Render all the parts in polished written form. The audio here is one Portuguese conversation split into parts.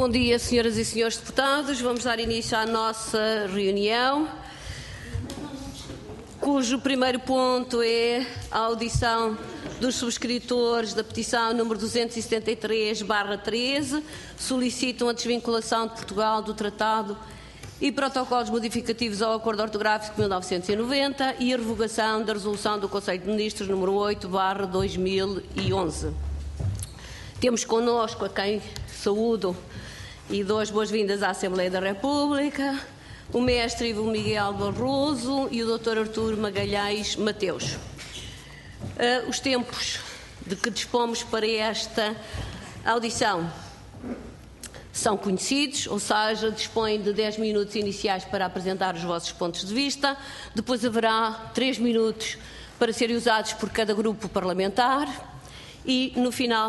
Bom dia, senhoras e senhores deputados. Vamos dar início à nossa reunião, cujo primeiro ponto é a audição dos subscritores da petição número 273/13, solicitam a desvinculação de Portugal do Tratado e protocolos modificativos ao Acordo Ortográfico de 1990 e a revogação da resolução do Conselho de Ministros número 8/2011. Temos connosco, a quem saúdo e dou as boas-vindas à Assembleia da República, o mestre Ivo Miguel Barroso e o Dr. Artur Magalhães Mateus. Os tempos de que dispomos para esta audição são conhecidos, ou seja, dispõem de 10 minutos iniciais para apresentar os vossos pontos de vista, depois haverá 3 minutos para serem usados por cada grupo parlamentar e, no final,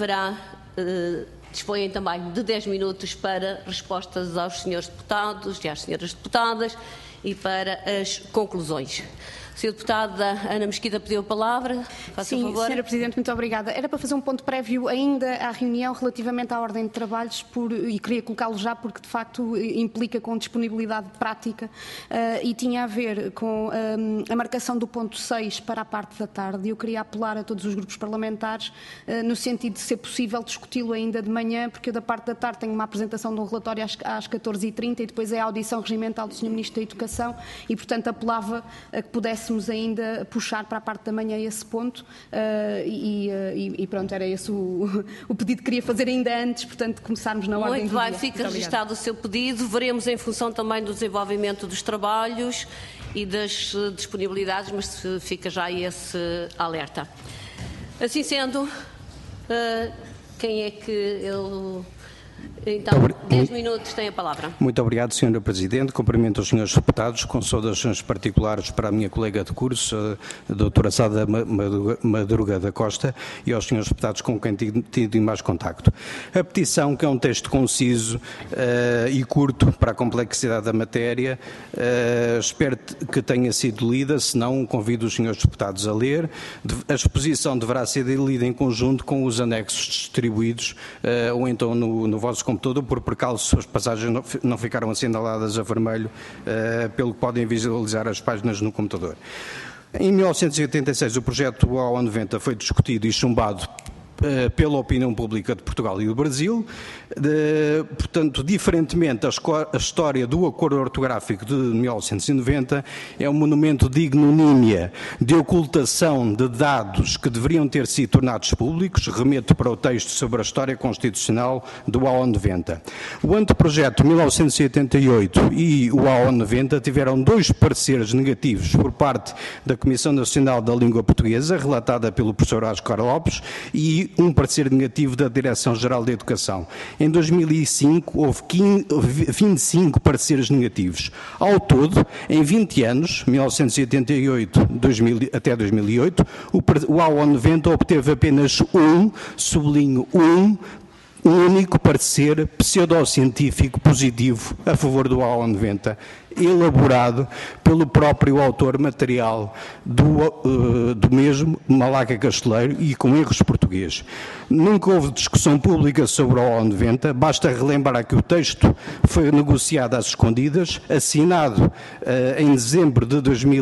dispõem também de 10 minutos para respostas aos senhores deputados e às senhoras deputadas e para as conclusões. A senhora deputada Ana Mesquita pediu a palavra. Faça Sim, favor. Senhora Presidente, muito obrigada. Era para fazer um ponto prévio ainda à reunião relativamente à ordem de trabalhos e queria colocá-lo já porque de facto implica com disponibilidade prática e tinha a ver com a marcação do ponto 6 para a parte da tarde. Eu queria apelar a todos os grupos parlamentares no sentido de ser possível discuti-lo ainda de manhã, porque eu da parte da tarde tenho uma apresentação de um relatório às 14h30 e depois é a audição regimental do Sr. Ministro da Educação e, portanto, apelava a que pudéssemos ainda puxar para a parte da manhã esse ponto e pronto, era esse o pedido que queria fazer ainda antes, portanto, de começarmos na ordem do dia. Muito bem, fica registado o seu pedido. Veremos em função também do desenvolvimento dos trabalhos e das disponibilidades, mas fica já esse alerta. Assim sendo, quem é que eu... Então, 10 minutos tem a palavra. Muito obrigado, Sra. Presidente. Cumprimento os senhores deputados, com saudações particulares para a minha colega de curso, a doutora Sada Madruga da Costa, e aos senhores deputados com quem tenho tido mais contacto. A petição, que é um texto conciso e curto para a complexidade da matéria, espero que tenha sido lida, se não, convido os senhores deputados a ler. A exposição deverá ser lida em conjunto com os anexos distribuídos ou então no vosso computador, por precalço as passagens não ficaram assinaladas a vermelho, pelo que podem visualizar as páginas no computador. Em 1986 o projeto AO90 foi discutido e chumbado pela opinião pública de Portugal e do Brasil. Portanto, diferentemente, a história do Acordo Ortográfico de 1990 é um monumento de ignomínia, de ocultação de dados que deveriam ter sido tornados públicos. Remeto para o texto sobre a história constitucional do AO90. O anteprojeto 1988 e o AO90 tiveram 2 pareceres negativos por parte da Comissão Nacional da Língua Portuguesa, relatada pelo professor Oscar Lopes, e um parecer negativo da Direção-Geral da Educação. Em 2005 houve 25 pareceres negativos. Ao todo, em 20 anos, 1988 até 2008, o AO90 obteve apenas sublinho um único parecer pseudocientífico positivo a favor do AO90, elaborado pelo próprio autor material do mesmo, Malaca Casteleiro, e com erros portugueses. Nunca houve discussão pública sobre o AO90, basta relembrar que o texto foi negociado às escondidas, assinado em dezembro de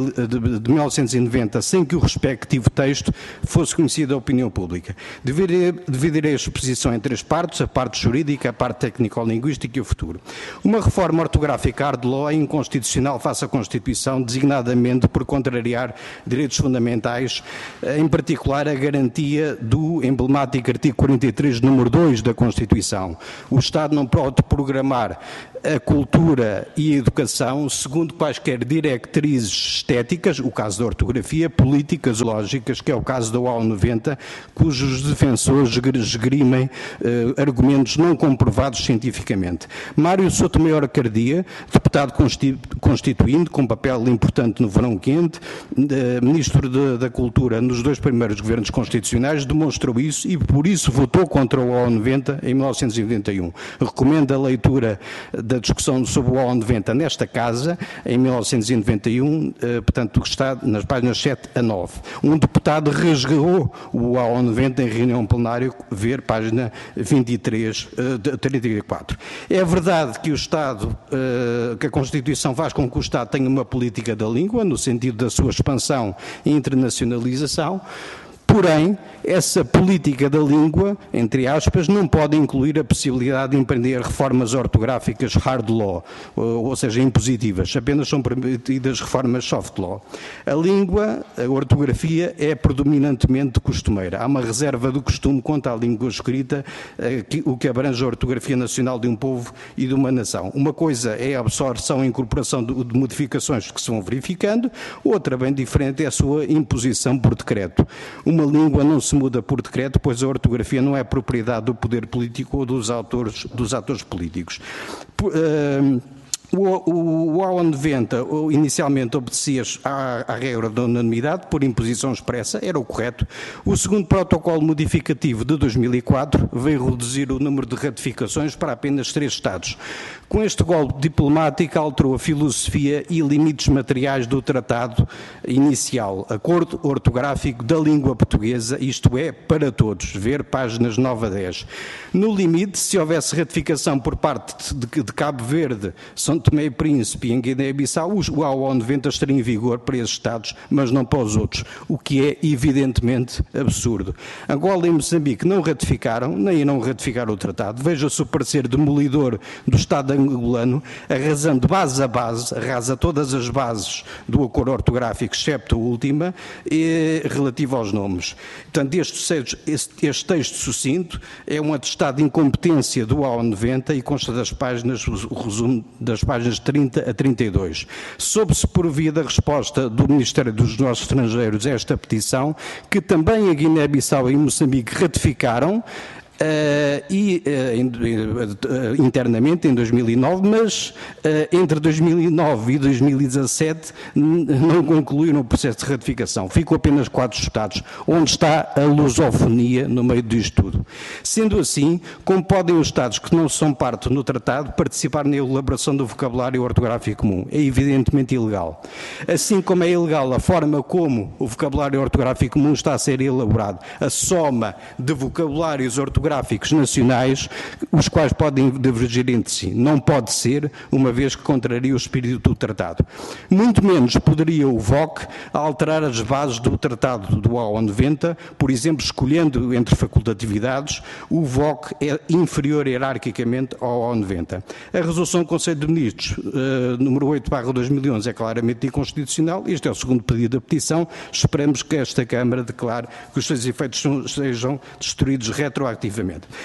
1990, sem que o respectivo texto fosse conhecido à opinião pública. Dividirei a exposição em 3 partes, a parte jurídica, a parte técnico-linguística e o futuro. Uma reforma ortográfica hard law é inconstitucional face à Constituição, designadamente por contrariar direitos fundamentais, em particular a garantia do emblemático artigo 43, número 2 da Constituição. O Estado não pode programar a cultura e a educação segundo quaisquer diretrizes estéticas, o caso da ortografia, políticas lógicas, que é o caso da AO90, cujos defensores esgrimem argumentos não comprovados cientificamente. Mário Sotomayor Cardia, deputado constituinte, com papel importante no verão quente, ministro da Cultura nos 2 primeiros governos constitucionais, demonstrou isso e por isso votou contra o AO90 em 1991. Recomendo a leitura da discussão sobre o AO90 nesta Casa, em 1991, portanto, que está nas páginas 7 a 9. Um deputado rasgou o AO90 em reunião plenária, ver página 21 34. É verdade que o Estado, que a Constituição faz com que o Estado tenha uma política da língua, no sentido da sua expansão e internacionalização. Porém, essa política da língua, entre aspas, não pode incluir a possibilidade de empreender reformas ortográficas hard law, ou seja, impositivas. Apenas são permitidas reformas soft law. A língua, a ortografia, é predominantemente costumeira. Há uma reserva do costume quanto à língua escrita, o que abrange a ortografia nacional de um povo e de uma nação. Uma coisa é a absorção e incorporação de modificações que se vão verificando, outra, bem diferente, é a sua imposição por decreto. Uma língua não se muda por decreto, pois a ortografia não é propriedade do poder político ou dos atores políticos. O AO90 inicialmente obedecia à regra da unanimidade por imposição expressa, era o correto. O segundo protocolo modificativo de 2004 veio reduzir o número de ratificações para apenas 3 Estados. Com este golpe diplomático alterou a filosofia e limites materiais do tratado inicial, acordo ortográfico da língua portuguesa, isto é, para todos, ver páginas 9 a 10. No limite, se houvesse ratificação por parte de Cabo Verde, São Tomé e Príncipe e em Guiné-Bissau, o AO90 estaria em vigor para esses Estados, mas não para os outros, o que é evidentemente absurdo. Angola e Moçambique não ratificaram, nem irão ratificar o tratado. Veja-se o parecer demolidor do Estado angolano, arrasando base a base, arrasa todas as bases do acordo ortográfico, excepto a última, relativa aos nomes. Portanto, este texto sucinto é um atestado de incompetência do AO90 e consta das páginas, o resumo das páginas 30 a 32. Soube-se por via da resposta do Ministério dos Negócios Estrangeiros a esta petição, que também a Guiné-Bissau e Moçambique ratificaram, internamente em 2009, mas entre 2009 e 2017 não concluíram o processo de ratificação. Ficam apenas 4 Estados, onde está a lusofonia no meio disto tudo. Sendo assim, como podem os Estados que não são parte no tratado participar na elaboração do vocabulário ortográfico comum? É evidentemente ilegal. Assim como é ilegal a forma como o vocabulário ortográfico comum está a ser elaborado, a soma de vocabulários ortográficos nacionais, os quais podem divergir entre si. Não pode ser, uma vez que contraria o espírito do tratado. Muito menos poderia o VOC alterar as bases do tratado do AO90, por exemplo, escolhendo entre facultatividades, o VOC é inferior hierarquicamente ao AO90. A resolução do Conselho de Ministros, número 8/2011, é claramente inconstitucional. Este é o segundo pedido da petição. Esperamos que esta Câmara declare que os seus efeitos sejam destruídos retroativamente.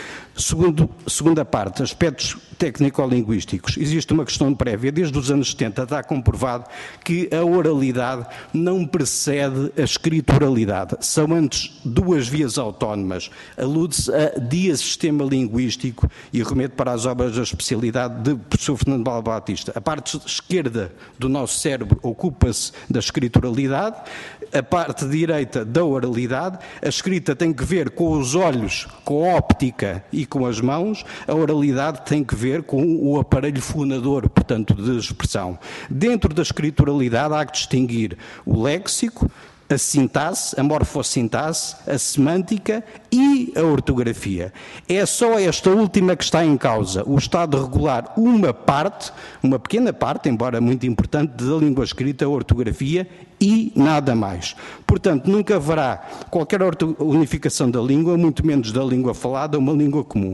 Segunda parte, aspectos técnico-linguísticos. Existe uma questão prévia. Desde os anos 70 está comprovado que a oralidade não precede a escrituralidade. São antes 2 vias autónomas. Alude-se a diassistema linguístico e remeto para as obras da especialidade de professor Fernando Baldo Batista. A parte esquerda do nosso cérebro ocupa-se da escrituralidade, a parte direita da oralidade. A escrita tem que ver com os olhos, com a óptica e com as mãos. A oralidade tem que ver com o aparelho fonador, portanto, de expressão. Dentro da escrituralidade há que distinguir o léxico, a sintaxe, a morfossintaxe, a semântica e a ortografia. É só esta última que está em causa. O Estado regular uma parte, uma pequena parte, embora muito importante, da língua escrita, a ortografia e nada mais. Portanto, nunca haverá qualquer unificação da língua, muito menos da língua falada, uma língua comum.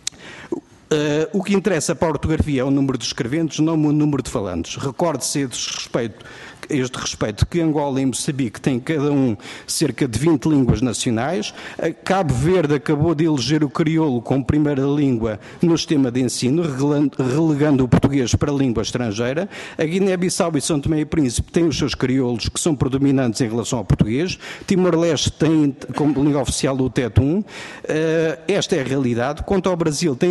O que interessa para a ortografia é o número de escreventes, não o número de falantes. Recorde-se este respeito que Angola e Moçambique têm cada um cerca de 20 línguas nacionais. Cabo Verde acabou de eleger o crioulo como primeira língua no sistema de ensino, relegando o português para língua estrangeira. A Guiné-Bissau e São Tomé e Príncipe têm os seus crioulos que são predominantes em relação ao português. Timor-Leste tem como língua oficial o TET 1. Esta é a realidade. Quanto ao Brasil, tem de facto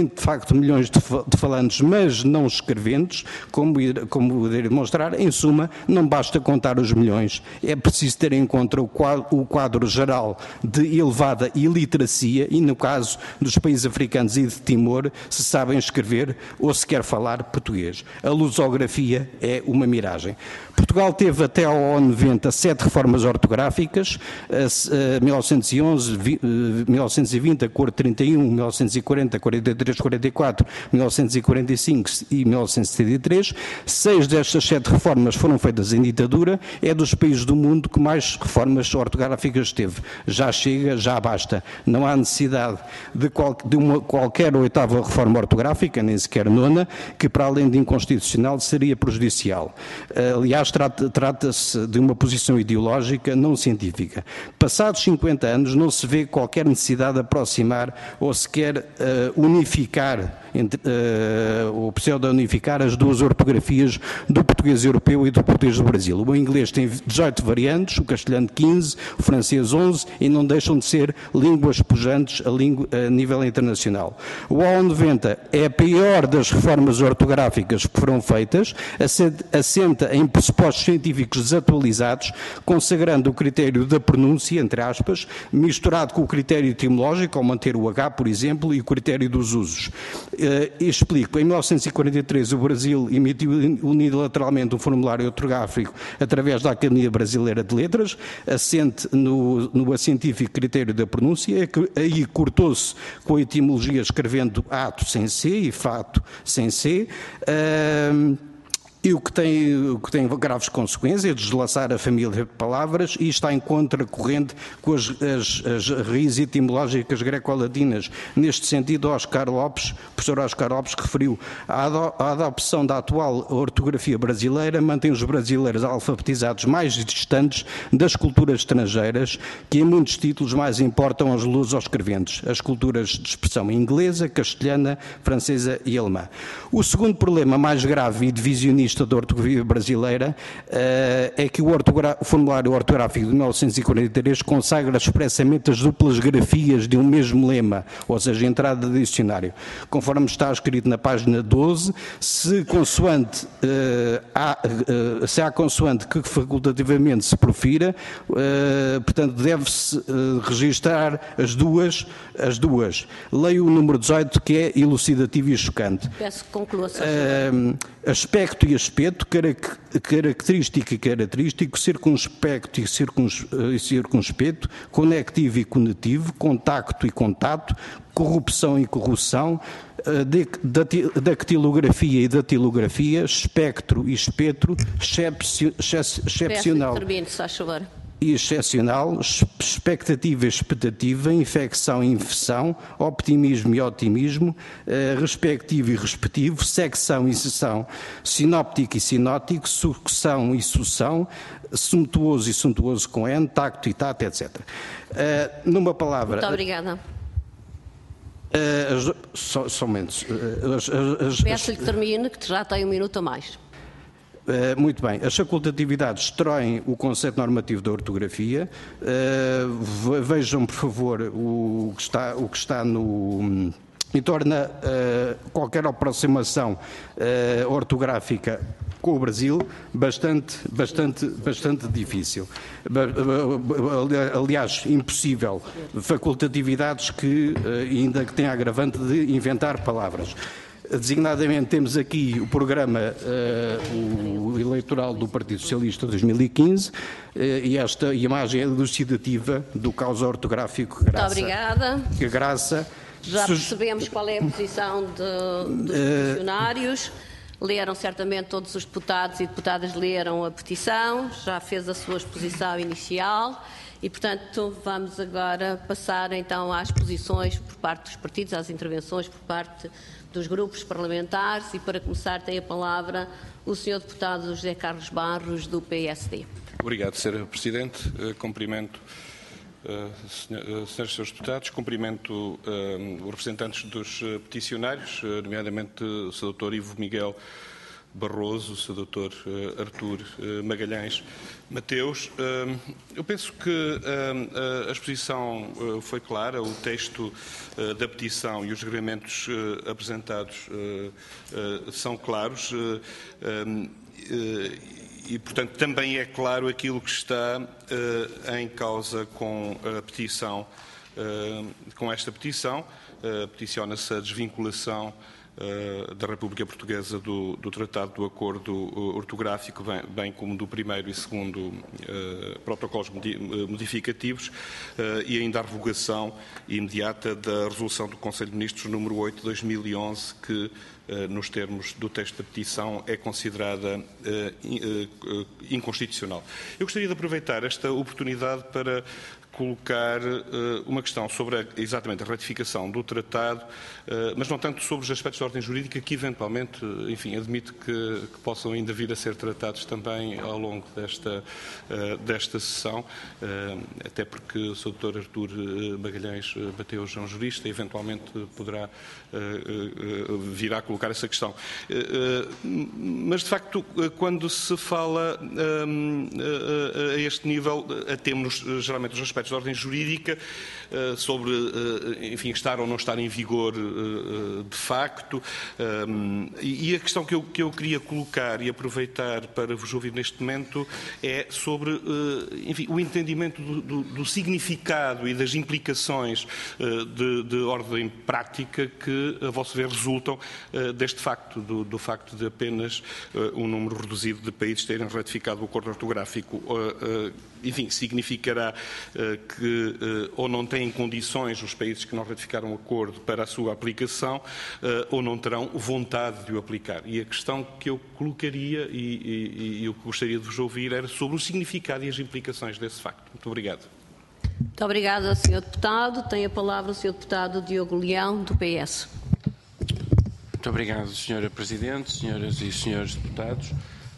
facto milhões de falantes, mas não escreventes, como irei demonstrar. Em suma, não basta contar os milhões, é preciso ter em conta o quadro geral de elevada iliteracia e, no caso dos países africanos e de Timor, se sabem escrever ou se quer falar português. A lusografia é uma miragem. Portugal teve até ao ONU 90 7 reformas ortográficas, 1911, 1920, Acordo 31, 1940, 43, 44, 1945 e 1973. 6 destas 7 reformas foram feitas em ditadura. É dos países do mundo que mais reformas ortográficas teve. Já chega, já basta. Não há necessidade de qualquer 8ª reforma ortográfica, nem sequer 9ª, que para além de inconstitucional seria prejudicial. Aliás, trata-se de uma posição ideológica, não científica. Passados 50 anos não se vê qualquer necessidade de aproximar ou sequer unificar, ou pseudo-unificar as duas ortografias do português europeu e do português do Brasil. O inglês tem 18 variantes, o castelhano 15, o francês 11 e não deixam de ser línguas pujantes a nível internacional. O ONU 90 é a pior das reformas ortográficas que foram feitas, assenta em pressupostos científicos desatualizados, consagrando o critério da pronúncia, entre aspas, misturado com o critério etimológico, ao manter o H, por exemplo, e o critério dos usos. Explico. Em 1943, o Brasil emitiu unilateralmente um formulário ortográfico através da Academia Brasileira de Letras, assente no científico critério da pronúncia, que aí cortou-se com a etimologia escrevendo ato sem C e fato sem C, e o que tem graves consequências, deslaçar a família de palavras, e está em contracorrente com as raízes etimológicas greco-latinas. Neste sentido, professor Oscar Lopes referiu a adopção da atual ortografia brasileira mantém os brasileiros alfabetizados mais distantes das culturas estrangeiras, que em muitos títulos mais importam aos lusoscreventes, as culturas de expressão inglesa, castelhana, francesa e alemã. O segundo problema mais grave e divisionista da ortografia brasileira é que o formulário ortográfico de 1943 consagra expressamente as duplas grafias de um mesmo lema, ou seja, entrada de dicionário. Conforme está escrito na página 12, se há consoante que facultativamente se profira, portanto, deve-se registar as duas. Leio o número 18, que é elucidativo e chocante. Peço que conclua, aspecto e aspecto, característico e característico, circunspecto e circunspeto, conectivo e conectivo, contacto e contato, corrupção e corrupção, dactilografia e datilografia, espectro e espectro, excepcional. Termine, se faz favor. E excepcional, expectativa e expectativa, infecção e infecção, optimismo e otimismo, respectivo e respectivo, secção e seção, sinóptico e sinótico, sucção e sucção, suntuoso e suntuoso com N, tacto e tato, etc. Numa palavra... Muito obrigada. Somente. Peço-lhe que termine, que já tem 1 minuto a mais. Muito bem. As facultatividades destroem o conceito normativo da ortografia. Vejam, por favor, o que está no... e torna qualquer aproximação ortográfica com o Brasil bastante difícil. Aliás, impossível. Facultatividades que ainda que têm a agravante de inventar palavras. Designadamente temos aqui o programa o eleitoral do Partido Socialista 2015 e esta imagem é elucidativa do caos ortográfico Muito obrigada. Já Já percebemos qual é a posição dos peticionários. Leram certamente todos os deputados e deputadas leram a petição, já fez a sua exposição inicial e, portanto, vamos agora passar então às posições por parte dos partidos, às intervenções por parte dos grupos parlamentares e, para começar, tem a palavra o Sr. Deputado José Carlos Barros, do PSD. Obrigado, Sra. Presidente. Cumprimento senhores e senhores deputados, cumprimento os representantes dos peticionários, nomeadamente o Sr. Dr. Ivo Miguel Barroso, o Sr. Dr. Artur Magalhães Mateus. Eu penso que a exposição foi clara, o texto da petição e os regramentos apresentados são claros e, portanto, também é claro aquilo que está em causa com a petição, com esta petição. Peticiona-se a desvinculação da República Portuguesa do Tratado do Acordo Ortográfico, bem como do primeiro e segundo protocolos modificativos, e ainda a revogação imediata da resolução do Conselho de Ministros número 8 de 2011, que, nos termos do texto da petição, é considerada inconstitucional. Eu gostaria de aproveitar esta oportunidade para colocar uma questão sobre exatamente a ratificação do tratado, mas não tanto sobre os aspectos de ordem jurídica que eventualmente, enfim, admito que possam ainda vir a ser tratados também ao longo desta sessão, até porque o Sr. Dr. Artur Magalhães Mateus é um jurista e eventualmente poderá vir a colocar essa questão. Mas, de facto, quando se fala a este nível, atemos geralmente os aspectos de ordem jurídica sobre, enfim, estar ou não estar em vigor de facto. E a questão que eu queria colocar e aproveitar para vos ouvir neste momento é sobre, enfim, o entendimento do significado e das implicações de ordem prática que, a vosso ver, resultam deste facto, do facto de apenas um número reduzido de países terem ratificado o acordo ortográfico. Enfim, significará que ou não têm condições os países que não ratificaram o acordo para a sua aplicação, ou não terão vontade de o aplicar. E a questão que eu colocaria e o que gostaria de vos ouvir era sobre o significado e as implicações desse facto. Muito obrigado. Muito obrigada, Sr. Deputado. Tem a palavra o Sr. Deputado Diogo Leão, do PS. Muito obrigado, Sra. Presidente, senhoras e senhores deputados.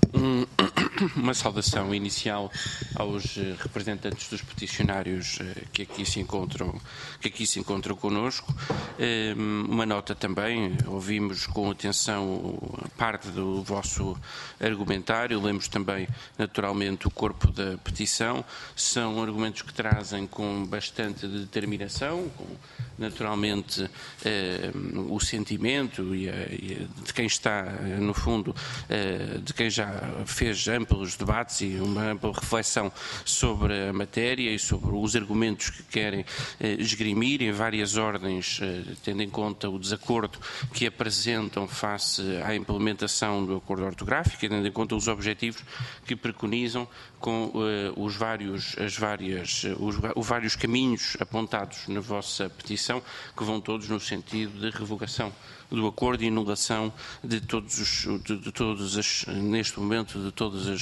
Uma saudação inicial aos representantes dos peticionários que aqui se encontram connosco. Uma nota também, ouvimos com atenção parte do vosso argumentário, lemos também naturalmente o corpo da petição. São argumentos que trazem com bastante determinação, com naturalmente o sentimento de quem está, no fundo, de quem já fez amplos debates e uma ampla reflexão sobre a matéria e sobre os argumentos que querem esgrimir em várias ordens, tendo em conta o desacordo que apresentam face à implementação do acordo ortográfico e tendo em conta os objetivos que preconizam com os vários caminhos apontados na vossa petição, que vão todos no sentido de revogação do acordo e anulação de neste momento, de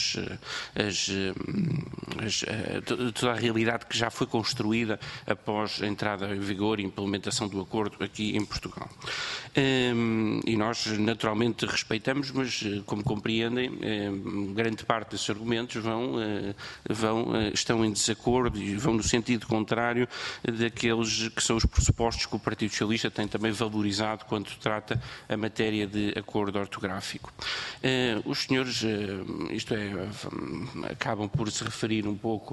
toda a realidade que já foi construída após a entrada em vigor e implementação do acordo aqui em Portugal. E nós naturalmente respeitamos, mas como compreendem, grande parte desses argumentos estão em desacordo e vão no sentido contrário daqueles que são os pressupostos que o Partido Socialista tem também valorizado quando trata a matéria de acordo ortográfico. Os senhores, acabam por se referir um pouco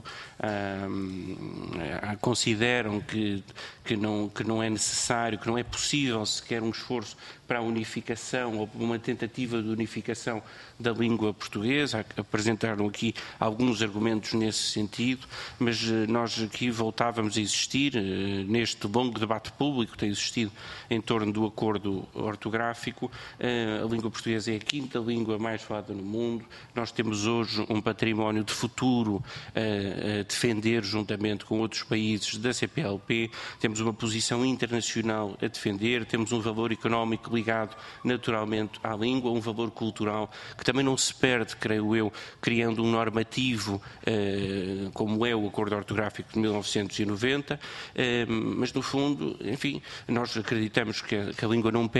consideram que não é necessário, que não é possível sequer um esforço para a unificação ou uma tentativa de unificação da língua portuguesa. Apresentaram aqui alguns argumentos nesse sentido, mas nós aqui voltávamos a insistir neste longo debate público que tem existido em torno do acordo ortográfico. A língua portuguesa é a quinta língua mais falada no mundo. Nós temos hoje um património de futuro a defender juntamente com outros países da CPLP. Temos uma posição internacional a defender, temos um valor económico ligado naturalmente à língua, um valor cultural que também não se perde, creio eu, criando um normativo como é o acordo ortográfico de 1990, mas no fundo, enfim, nós acreditamos que a língua não perde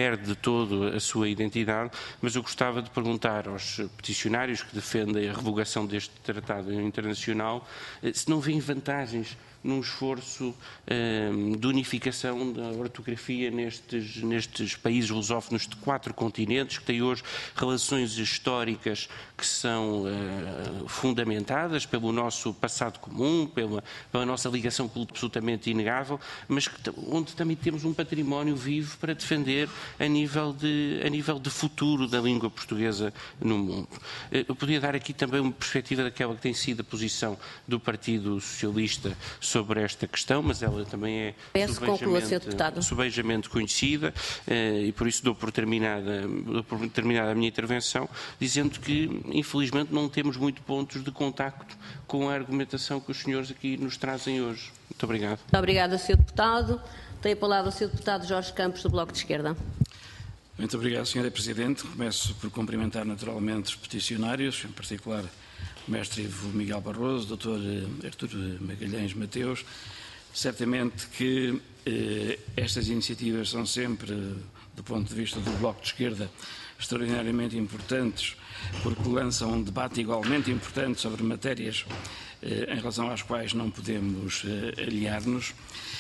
perde de todo a sua identidade, mas eu gostava de perguntar aos peticionários que defendem a revogação deste tratado internacional se não veem vantagens num esforço de unificação da ortografia nestes países lusófonos de 4 continentes, que têm hoje relações históricas que são fundamentadas pelo nosso passado comum, pela nossa ligação absolutamente inegável, mas onde também temos um património vivo para defender a nível de futuro da língua portuguesa no mundo. Eu podia dar aqui também uma perspectiva daquela que tem sido a posição do Partido Socialista sobre esta questão, mas ela também é subejamente conhecida e por isso dou por terminada a minha intervenção, dizendo que, infelizmente, não temos muito pontos de contacto com a argumentação que os senhores aqui nos trazem hoje. Muito obrigado. Muito obrigada, Sr. Deputado. Tem a palavra o Sr. Deputado Jorge Campos, do Bloco de Esquerda. Muito obrigado, Sra. Presidente. Começo por cumprimentar naturalmente os peticionários, em particular o Mestre Ivo Miguel Barroso, Dr. Artur Magalhães Mateus. Certamente que estas iniciativas são sempre, do ponto de vista do Bloco de Esquerda, extraordinariamente importantes, porque lançam um debate igualmente importante sobre matérias em relação às quais não podemos aliar-nos.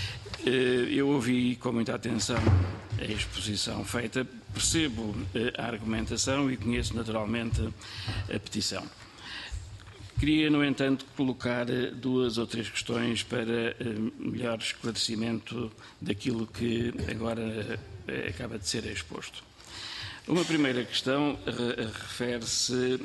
Eu ouvi com muita atenção a exposição feita, percebo a argumentação e conheço naturalmente a petição. Queria, no entanto, colocar 2 ou 3 questões para melhor esclarecimento daquilo que agora acaba de ser exposto. Uma primeira questão refere-se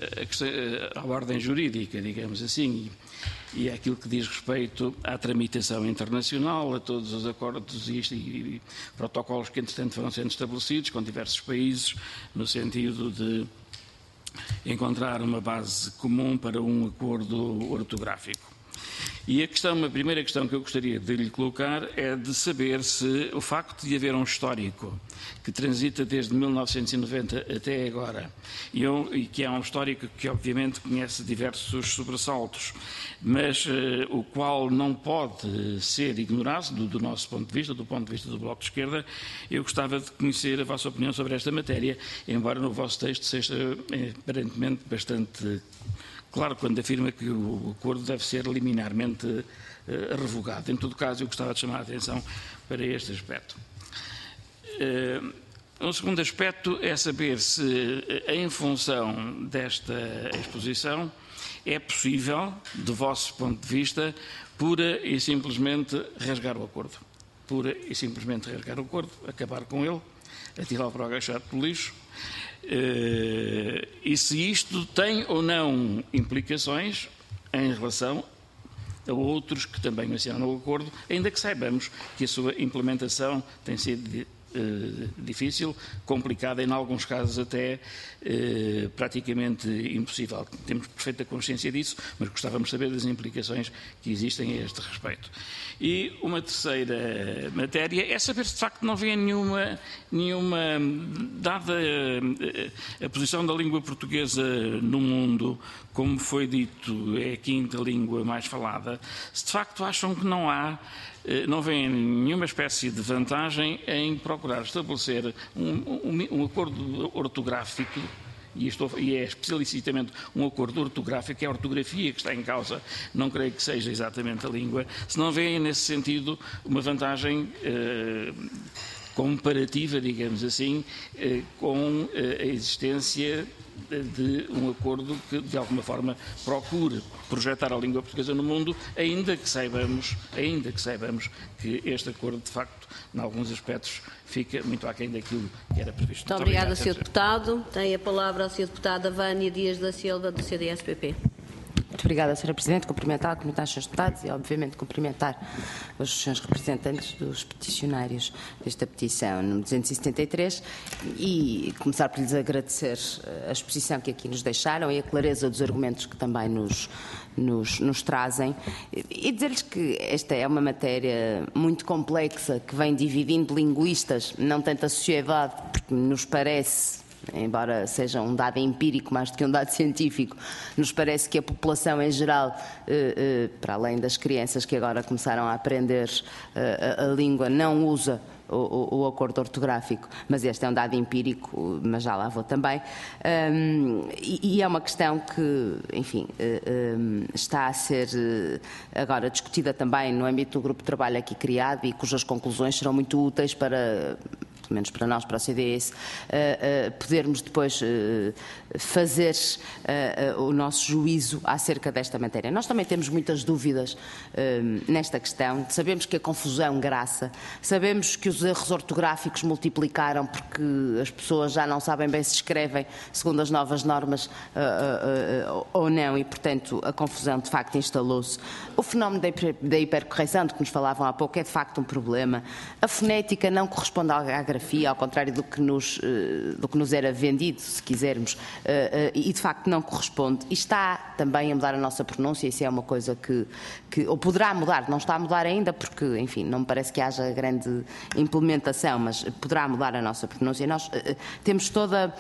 à ordem jurídica, digamos assim, e é aquilo que diz respeito à tramitação internacional, a todos os acordos e protocolos que, entretanto, foram sendo estabelecidos com diversos países, no sentido de encontrar uma base comum para um acordo ortográfico. E a primeira questão que eu gostaria de lhe colocar é de saber se o facto de haver um histórico que transita desde 1990 até agora, e que é um histórico que obviamente conhece diversos sobressaltos, mas o qual não pode ser ignorado do nosso ponto de vista, do ponto de vista do Bloco de Esquerda, eu gostava de conhecer a vossa opinião sobre esta matéria, embora no vosso texto seja aparentemente bastante claro quando afirma que o acordo deve ser liminarmente revogado. Em todo caso, eu gostava de chamar a atenção para este aspecto. Um segundo aspecto é saber se, em função desta exposição, é possível, do vosso ponto de vista, pura e simplesmente rasgar o acordo. Pura e simplesmente rasgar o acordo, acabar com ele, atirá-lo para o agachado do lixo. E se isto tem ou não implicações em relação a outros que também mencionam o acordo, ainda que saibamos que a sua implementação tem sido difícil, complicada, em alguns casos até praticamente impossível. Temos perfeita consciência disso, mas gostávamos de saber das implicações que existem a este respeito. E uma terceira matéria é saber se de facto não vê nenhuma dada a posição da língua portuguesa no mundo, como foi dito, é a 5ª língua mais falada, se de facto acham que não vêem nenhuma espécie de vantagem em procurar estabelecer um acordo ortográfico, e é explicitamente um acordo ortográfico, que é a ortografia que está em causa, não creio que seja exatamente a língua, se não veem nesse sentido uma vantagem comparativa, digamos assim, com a existência de um acordo que, de alguma forma, procure projetar a língua portuguesa no mundo, ainda que saibamos que este acordo, de facto, em alguns aspectos, fica muito aquém daquilo que era previsto. Muito obrigada, Sr. Deputado. Tem a palavra a Sra. Deputada Vânia Dias da Silva, do CDS-PP. Muito obrigada, Sra. Presidente. Cumprimentar os Srs. Deputados e, obviamente, cumprimentar os Srs. Representantes dos peticionários desta petição número 273 e começar por lhes agradecer a exposição que aqui nos deixaram e a clareza dos argumentos que também nos trazem e dizer-lhes que esta é uma matéria muito complexa que vem dividindo linguistas, não tanto a sociedade, porque nos parece, embora seja um dado empírico mais do que um dado científico, nos parece que a população em geral, para além das crianças que agora começaram a aprender a língua, não usa o acordo ortográfico, mas este é um dado empírico, mas já lá vou também. E é uma questão que, enfim, está a ser agora discutida também no âmbito do grupo de trabalho aqui criado e cujas conclusões serão muito úteis para, pelo menos para nós, para o CDS, podermos depois fazer o nosso juízo acerca desta matéria. Nós também temos muitas dúvidas nesta questão. Sabemos que a confusão graça, sabemos que os erros ortográficos multiplicaram porque as pessoas já não sabem bem se escrevem segundo as novas normas ou não e, portanto, a confusão de facto instalou-se. O fenómeno da hipercorreção, de que nos falavam há pouco, é de facto um problema. A fonética não corresponde à grafia, ao contrário do que nos era vendido, se quisermos, e de facto não corresponde. E está também a mudar a nossa pronúncia, isso é uma coisa que ou poderá mudar, não está a mudar ainda porque, enfim, não me parece que haja grande implementação, mas poderá mudar a nossa pronúncia. Nós temos toda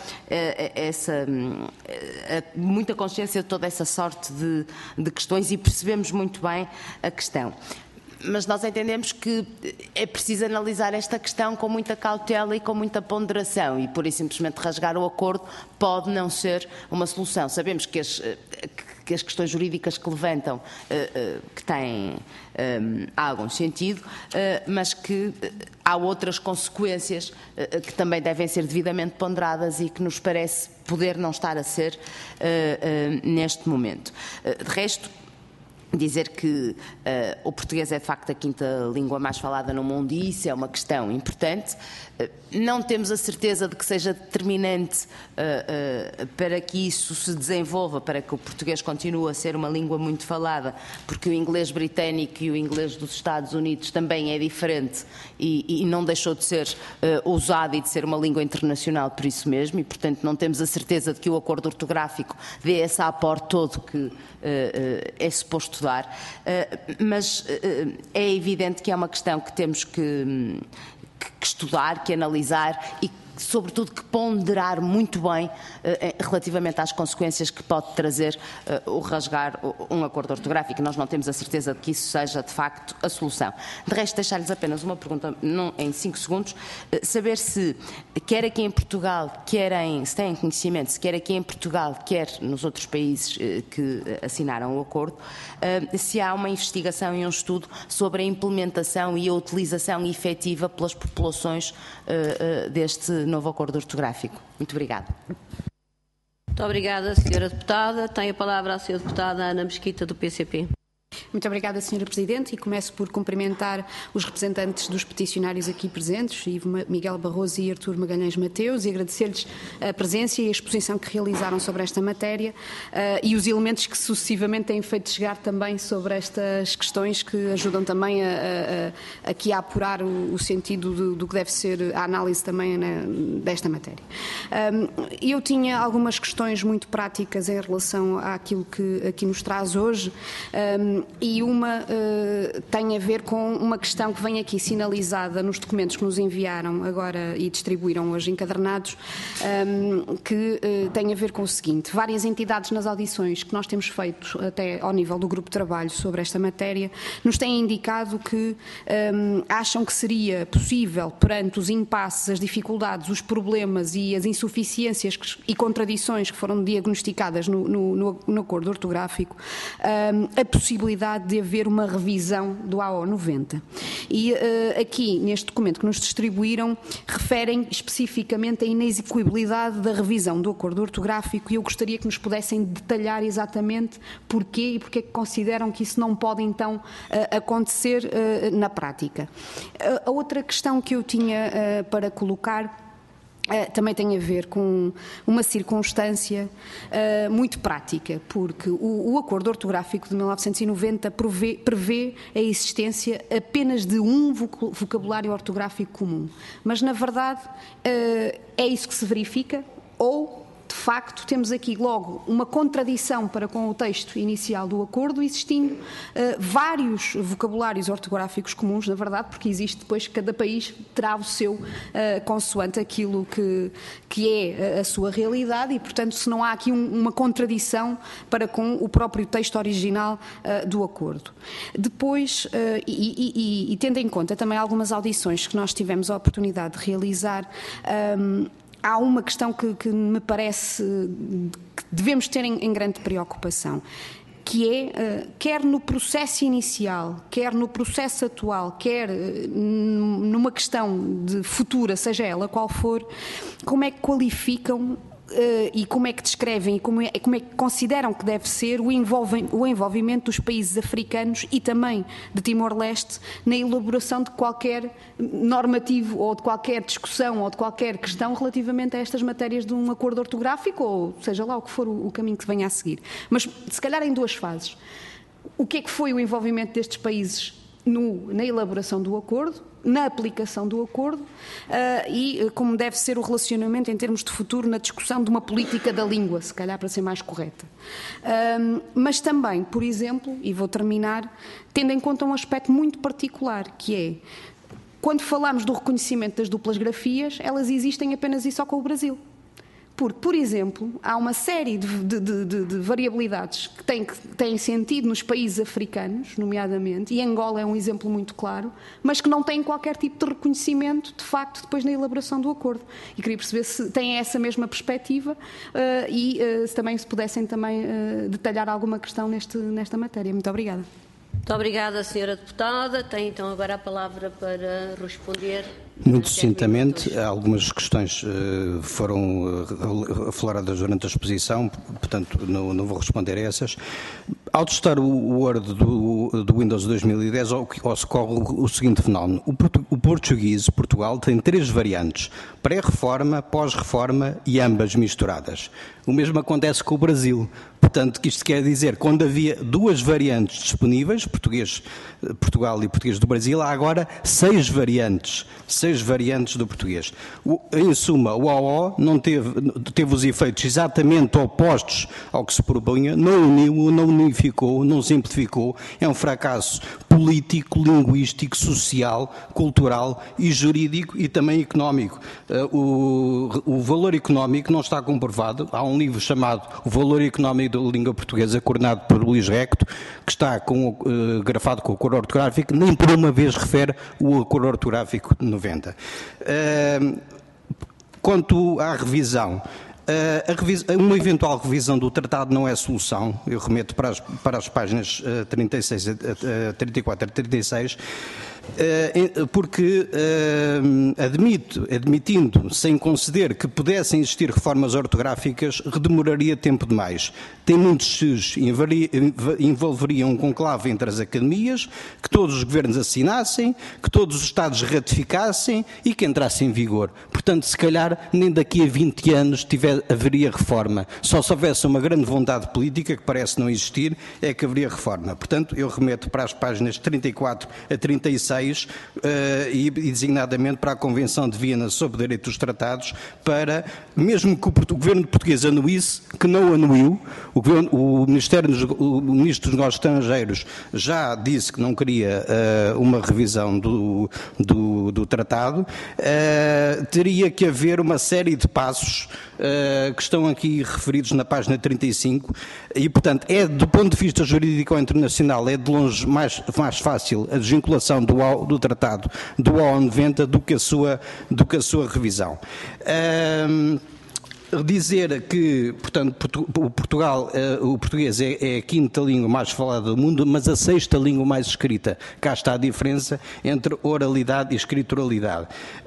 muita consciência de toda essa sorte de questões e percebemos muito bem a questão. Mas nós entendemos que é preciso analisar esta questão com muita cautela e com muita ponderação e, por isso, simplesmente rasgar o acordo pode não ser uma solução. Sabemos que as questões jurídicas que levantam que têm algum sentido, mas que há outras consequências que também devem ser devidamente ponderadas e que nos parece poder não estar a ser neste momento. De resto, dizer que o português é de facto a quinta língua mais falada no mundo e isso é uma questão importante. Não temos a certeza de que seja determinante para que isso se desenvolva, para que o português continue a ser uma língua muito falada, porque o inglês britânico e o inglês dos Estados Unidos também é diferente e não deixou de ser usado e de ser uma língua internacional por isso mesmo e, portanto, não temos a certeza de que o acordo ortográfico dê esse aporte todo que é suposto dar, mas é evidente que é uma questão que temos que estudar, que analisar e, sobretudo, que ponderar muito bem relativamente às consequências que pode trazer o rasgar um acordo ortográfico. Nós não temos a certeza de que isso seja, de facto, a solução. De resto, deixar-lhes apenas uma pergunta em 5 segundos. Saber se, quer aqui em Portugal, se têm conhecimento, se quer aqui em Portugal, quer nos outros países que assinaram o acordo, se há uma investigação e um estudo sobre a implementação e a utilização efetiva pelas populações deste novo acordo ortográfico. Muito obrigada. Muito obrigada, Sra. Deputada. Tem a palavra a Sra. Deputada Ana Mesquita, do PCP. Muito obrigada, Sra. Presidente, e começo por cumprimentar os representantes dos peticionários aqui presentes, Ivo Miguel Barroso e Artur Magalhães Mateus, e agradecer-lhes a presença e a exposição que realizaram sobre esta matéria e os elementos que sucessivamente têm feito chegar também sobre estas questões que ajudam também aqui a apurar o sentido do que deve ser a análise também desta matéria. Eu tinha algumas questões muito práticas em relação àquilo que aqui nos traz hoje. E uma tem a ver com uma questão que vem aqui sinalizada nos documentos que nos enviaram agora e distribuíram hoje encadernados, que tem a ver com o seguinte: várias entidades nas audições que nós temos feito até ao nível do grupo de trabalho sobre esta matéria nos têm indicado que acham que seria possível, perante os impasses, as dificuldades, os problemas e as insuficiências e contradições que foram diagnosticadas no acordo ortográfico, a possibilidade de haver uma revisão do AO 90. E aqui, neste documento que nos distribuíram, referem especificamente a inexecuibilidade da revisão do acordo ortográfico e eu gostaria que nos pudessem detalhar exatamente porquê e porque é que consideram que isso não pode então acontecer na prática. A outra questão que eu tinha para colocar também tem a ver com uma circunstância muito prática, porque o acordo ortográfico de 1990 prevê a existência apenas de um vocabulário ortográfico comum. Mas, na verdade, é isso que se verifica ou, de facto, temos aqui logo uma contradição para com o texto inicial do acordo, existindo vários vocabulários ortográficos comuns, na verdade, porque existe depois, cada país terá o seu consoante aquilo que é a sua realidade e, portanto, se não há aqui uma contradição para com o próprio texto original do acordo. Depois, e tendo em conta também algumas audições que nós tivemos a oportunidade de realizar, há uma questão que me parece que devemos ter em grande preocupação, que é, quer no processo inicial, quer no processo atual, quer numa questão de futura, seja ela qual for, como é que qualificam e como é que descrevem e como é que consideram que deve ser o envolvimento dos países africanos e também de Timor-Leste na elaboração de qualquer normativo ou de qualquer discussão ou de qualquer questão relativamente a estas matérias de um acordo ortográfico ou seja lá o que for o caminho que venha a seguir. Mas se calhar em duas fases. O que é que foi o envolvimento destes países na elaboração do acordo, na aplicação do acordo e como deve ser o relacionamento em termos de futuro na discussão de uma política da língua, se calhar para ser mais correta. Mas também, por exemplo, e vou terminar, tendo em conta um aspecto muito particular, que é, quando falamos do reconhecimento das duplas grafias, elas existem apenas e só com o Brasil. Porque, por exemplo, há uma série de variabilidades que têm sentido nos países africanos, nomeadamente, e Angola é um exemplo muito claro, mas que não têm qualquer tipo de reconhecimento, de facto, depois na elaboração do acordo. E queria perceber se têm essa mesma perspectiva e se também se pudessem também detalhar alguma questão nesta matéria. Muito obrigada. Muito obrigada, Sra. Deputada. Tem então agora a palavra para responder. Muito sucintamente, algumas questões foram afloradas durante a exposição, portanto não vou responder a essas. Ao testar o Word do Windows 2010, ocorre o seguinte fenómeno. O português, Portugal, tem 3 variantes, pré-reforma, pós-reforma e ambas misturadas. O mesmo acontece com o Brasil. Portanto, isto quer dizer, quando havia 2 variantes disponíveis, Portugal e português do Brasil, há agora 6 variantes do português. Em suma, o OO não teve os efeitos exatamente opostos ao que se propunha, não uniu, não unificou, não simplificou. É um fracasso político, linguístico, social, cultural e jurídico e também económico. O valor económico não está comprovado. Há um livro chamado O Valor Económico da Língua Portuguesa, coordenado por Luís Recto, que está grafado com o acordo ortográfico, nem por uma vez refere o acordo ortográfico de 90. Quanto à revisão, uma eventual revisão do tratado não é solução. Eu remeto para as páginas 34 a 36, porque admitindo, sem conceder que pudessem existir reformas ortográficas, demoraria tempo demais. Tem muitos X's, envolveria um conclave entre as academias, que todos os governos assinassem, que todos os Estados ratificassem e que entrasse em vigor. Portanto, se calhar, nem daqui a 20 anos haveria reforma. Só se houvesse uma grande vontade política, que parece não existir, é que haveria reforma. Portanto, eu remeto para as páginas 34 a 36 e designadamente para a Convenção de Viena sobre o Direito dos Tratados, para, mesmo que o governo português anuísse, que não anuiu, o Ministro dos Negócios Estrangeiros já disse que não queria uma revisão do tratado, teria que haver uma série de passos que estão aqui referidos na página 35 e, portanto, do ponto de vista jurídico internacional, é de longe mais fácil a desvinculação do tratado do OO 90 do que a sua revisão. Dizer que, portanto, o português é a 5ª língua mais falada do mundo, mas a 6ª língua mais escrita. Cá está a diferença entre oralidade e escrituralidade.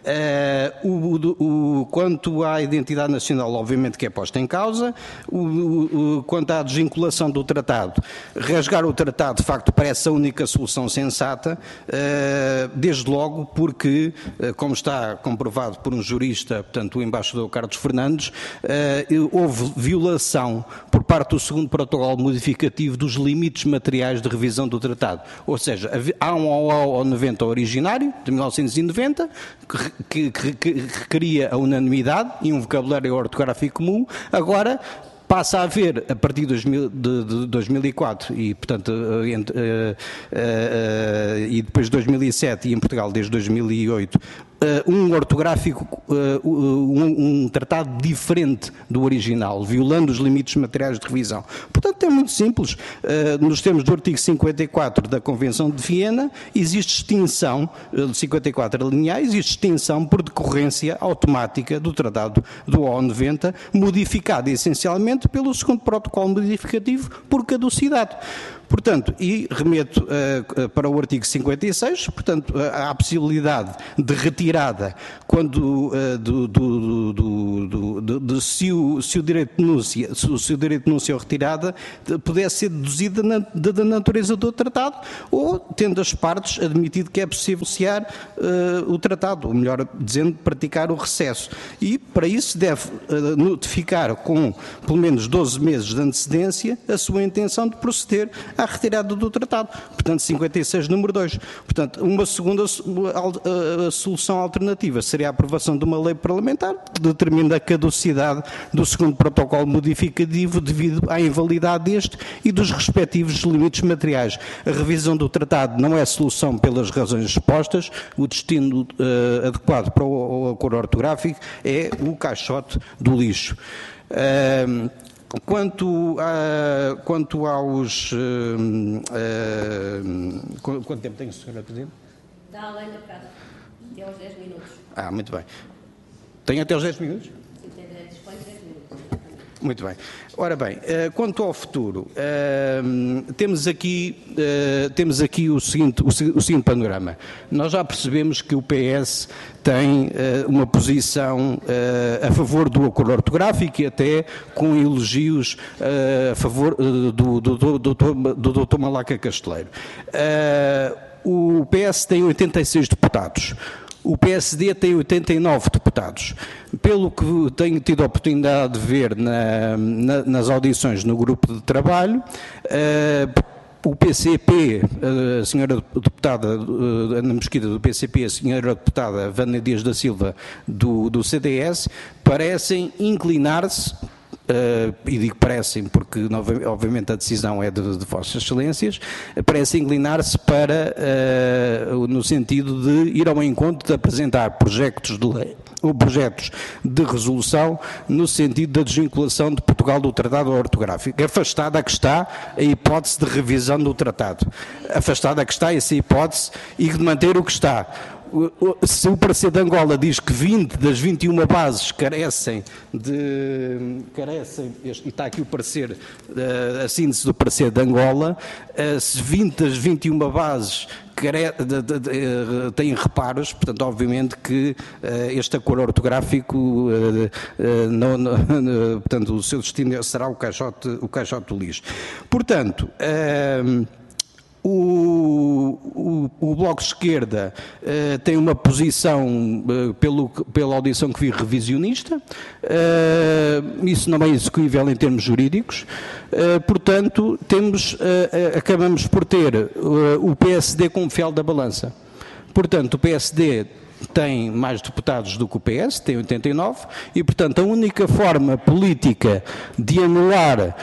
Quanto à identidade nacional, obviamente que é posta em causa. Quanto à desvinculação do tratado, rasgar o tratado, de facto, parece a única solução sensata, desde logo porque, como está comprovado por um jurista, portanto, o embaixador Carlos Fernandes, houve violação por parte do segundo protocolo modificativo dos limites materiais de revisão do tratado. Ou seja, há um OO 90 originário, de 1990, que requeria a unanimidade e um vocabulário ortográfico comum. Agora passa a haver, a partir de 2004 e, portanto, e depois de 2007 e em Portugal desde 2008, um ortográfico, um tratado diferente do original, violando os limites materiais de revisão. Portanto, é muito simples. Nos termos do artigo 54 da Convenção de Viena, existe extinção, de 54 alineais, existe extinção por decorrência automática do tratado do OO90, modificado essencialmente pelo segundo protocolo modificativo por caducidade. Portanto, e remeto para o artigo 56, portanto, há a possibilidade de retirada quando se o direito de denúncia ou retirada pudesse ser deduzida da natureza do tratado ou, tendo as partes admitido que é possível negociar o tratado, ou melhor dizendo, praticar o recesso. E, para isso, deve notificar com pelo menos 12 meses de antecedência a sua intenção de proceder à retirada do tratado. Portanto, 56, número 2. Portanto, uma segunda solução alternativa seria a aprovação de uma lei parlamentar que determina a caducidade do segundo protocolo modificativo devido à invalidade deste e dos respectivos limites materiais. A revisão do tratado não é solução pelas razões expostas. O destino adequado para o acordo ortográfico é o caixote do lixo. Quanto aos... quanto tempo tem o Sr. Presidente? Dá além do prazo. Até aos 10 minutos. Muito bem. Tem até aos 10 minutos? Sim, dispõe de 10 minutos. Muito bem. Ora bem, quanto ao futuro, temos aqui o seguinte panorama. Nós já percebemos que o PS tem uma posição a favor do acordo ortográfico e até com elogios a favor do Dr. Malaca Casteleiro. O PS tem 86 deputados. O PSD tem 89 deputados. Pelo que tenho tido a oportunidade de ver nas audições no grupo de trabalho, o PCP, a senhora deputada Ana Mesquita do PCP, a senhora deputada Vânia Dias da Silva do CDS, parecem inclinar-se, e digo parecem porque obviamente a decisão é de Vossas Excelências, parece inclinar-se para no sentido de ir ao encontro de apresentar projetos de lei ou projetos de resolução no sentido da desvinculação de Portugal do Tratado Ortográfico. Afastada que está a hipótese de revisão do Tratado. Afastada que está essa hipótese e de manter o que está. Se o parecer de Angola diz que 20 das 21 bases carecem, e está aqui o parecer, a síntese do parecer de Angola, se 20 das 21 bases têm reparos, portanto, obviamente que este acordo ortográfico, portanto, o seu destino será o caixote do lixo. Portanto, o Bloco de Esquerda tem uma posição, pela audição que vi, revisionista. Isso não é execuível em termos jurídicos. Portanto, acabamos por ter o PSD como fiel da balança. Portanto, o PSD tem mais deputados do que o PS, tem 89, e, portanto, a única forma política de anular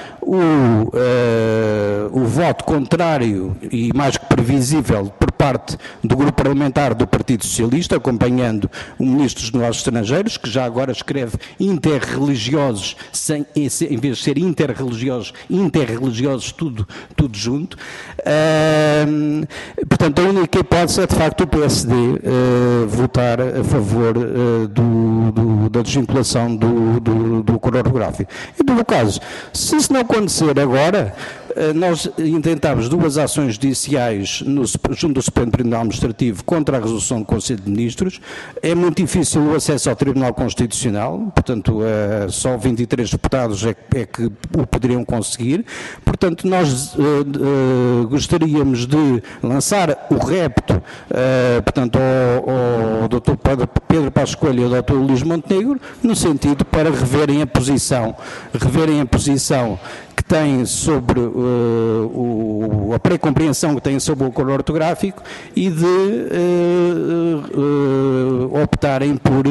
o voto contrário e mais que previsível por parte do grupo parlamentar do Partido Socialista, acompanhando o Ministro dos Negócios Estrangeiros, que já agora escreve interreligiosos, em vez de ser interreligiosos, tudo junto. Portanto, a única hipótese é, de facto, o PSD votar a favor da desvinculação do acordo ortográfico. Em todo caso, se isso não acontecer agora, nós intentámos 2 ações judiciais junto do Supremo Tribunal Administrativo contra a resolução do Conselho de Ministros. É muito difícil o acesso ao Tribunal Constitucional, portanto, só 23 deputados é que o poderiam conseguir. Portanto, nós gostaríamos de lançar o repto, portanto, ao Dr. Pedro Passos Coelho e ao Dr. Luís Montenegro, no sentido para reverem a posição que têm sobre a pré-compreensão que têm sobre o acordo ortográfico e de optarem por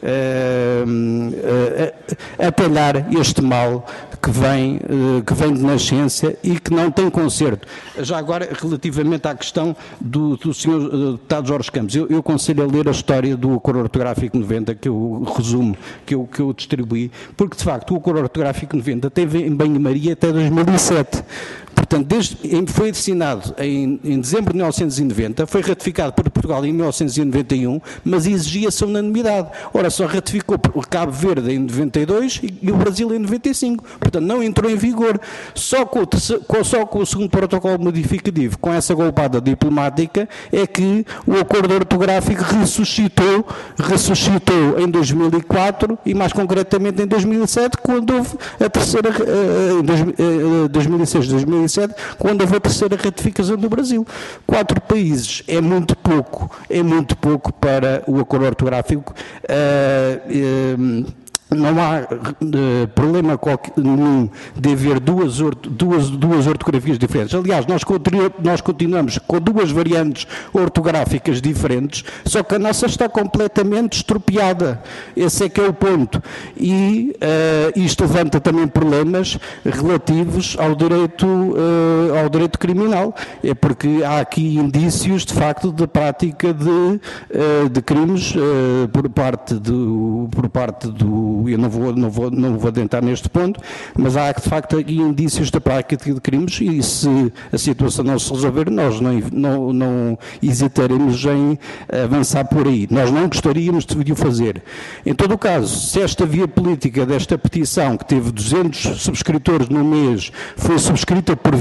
atalhar este mal que vem de nascença e que não tem conserto. Já agora, relativamente à questão do Sr. Deputado Jorge Campos, eu aconselho a ler a história do acordo ortográfico 90, que eu resumo, que eu distribuí, porque de facto o acordo ortográfico 90 teve em banho-maria até 2007. Portanto, foi assinado em dezembro de 1990, foi ratificado por Portugal em 1991, mas exigia-se a unanimidade. Ora, só ratificou o Cabo Verde em 92 e o Brasil em 95. Portanto, não entrou em vigor. Só com o segundo protocolo modificativo, com essa golpada diplomática, é que o acordo ortográfico ressuscitou em 2004 e, mais concretamente, em 2007, quando houve a terceira... 2006, 2007, quando houve a terceira ratificação do Brasil. 4 países é muito pouco para o acordo ortográfico. Não há problema nenhum de haver duas ortografias diferentes. Aliás, nós continuamos com 2 variantes ortográficas diferentes, só que a nossa está completamente estropiada. Esse é que é o ponto. E isto levanta também problemas relativos ao direito criminal. É porque há aqui indícios, de facto, de prática de crimes por parte do... Eu não vou adentrar neste ponto, mas há de facto aqui indícios da prática de crimes e se a situação não se resolver, nós não hesitaremos em avançar por aí. Nós não gostaríamos de o fazer. Em todo o caso, se esta via política desta petição, que teve 200 subscritores no mês, foi subscrita por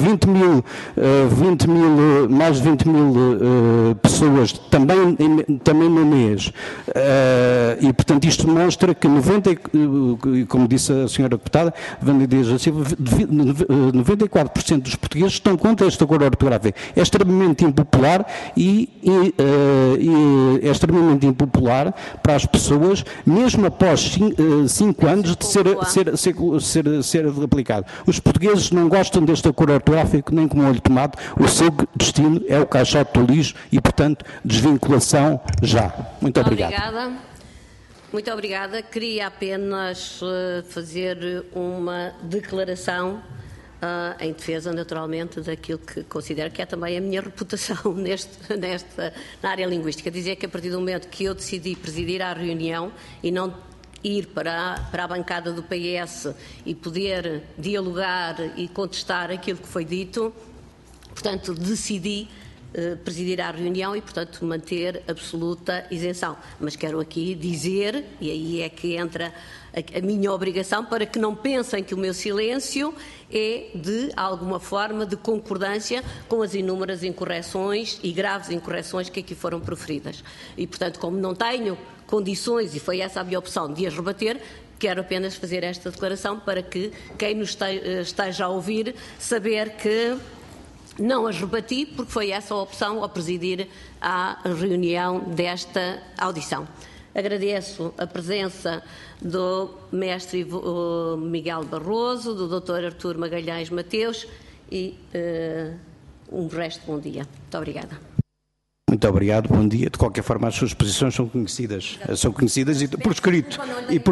mais de 20 mil pessoas também no mês, e portanto isto demonstra que como disse a senhora deputada, Wanda Dias da Silva, 94% dos portugueses estão contra este acordo ortográfico. É extremamente impopular e é extremamente impopular para as pessoas, mesmo após 5 anos de ser aplicado. Os portugueses não gostam deste acordo ortográfico nem como olho tomado. O seu destino é o caixote do lixo e, portanto, desvinculação já. Muito obrigado. Muito obrigada. Queria apenas fazer uma declaração em defesa, naturalmente, daquilo que considero que é também a minha reputação na área linguística. Dizer que a partir do momento que eu decidi presidir a reunião e não ir para a bancada do PS e poder dialogar e contestar aquilo que foi dito, portanto, decidi presidir a reunião e, portanto, manter absoluta isenção. Mas quero aqui dizer, e aí é que entra a minha obrigação, para que não pensem que o meu silêncio é, de alguma forma, de concordância com as inúmeras incorreções e graves incorreções que aqui foram proferidas. E, portanto, como não tenho condições, e foi essa a minha opção, de as rebater, quero apenas fazer esta declaração para que quem nos esteja a ouvir saber que não as rebati, porque foi essa a opção ao presidir a reunião desta audição. Agradeço a presença do mestre Miguel Barroso, do Dr. Artur Magalhães Mateus e um resto bom dia. Muito obrigada. Muito obrigado, bom dia. De qualquer forma, as suas posições são conhecidas e por escrito.